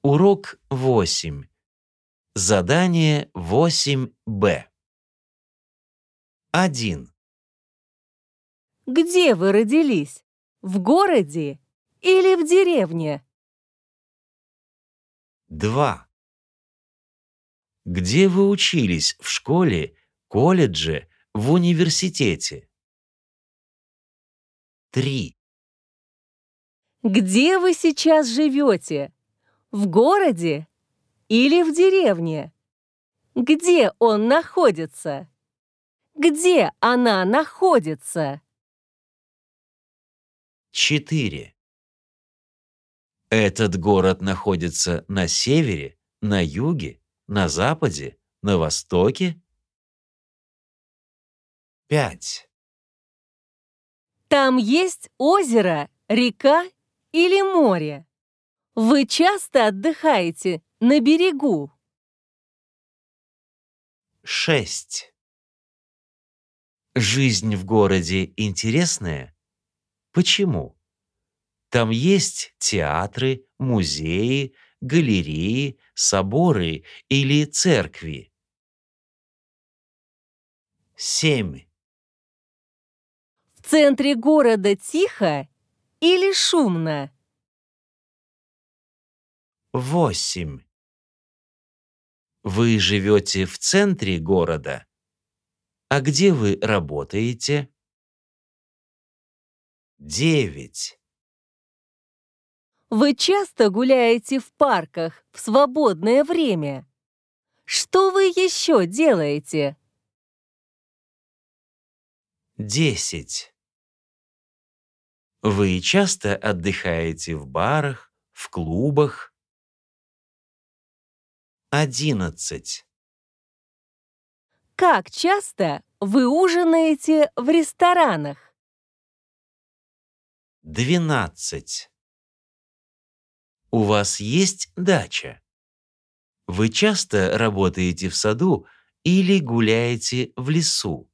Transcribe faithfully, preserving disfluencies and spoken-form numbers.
Урок восемь. Задание восемь бэ. один. Где вы родились? В городе или в деревне? два. Где вы учились в школе, колледже, в университете? три. Где вы сейчас живете? В городе или в деревне? Где он находится? Где она находится? четыре. Этот город находится на севере, на юге, на западе, на востоке? пять. Там есть озеро, река или море? Вы часто отдыхаете на берегу? шесть. Жизнь в городе интересная? Почему? Там есть театры, музеи, галереи, соборы или церкви. семь. В центре города тихо или шумно? восемь. Вы живете в центре города? А где вы работаете? девять. Вы часто гуляете в парках в свободное время? Что вы еще делаете? десять. Вы часто отдыхаете в барах, в клубах? одиннадцать. Как часто вы ужинаете в ресторанах? двенадцать. У вас есть дача? Вы часто работаете в саду или гуляете в лесу?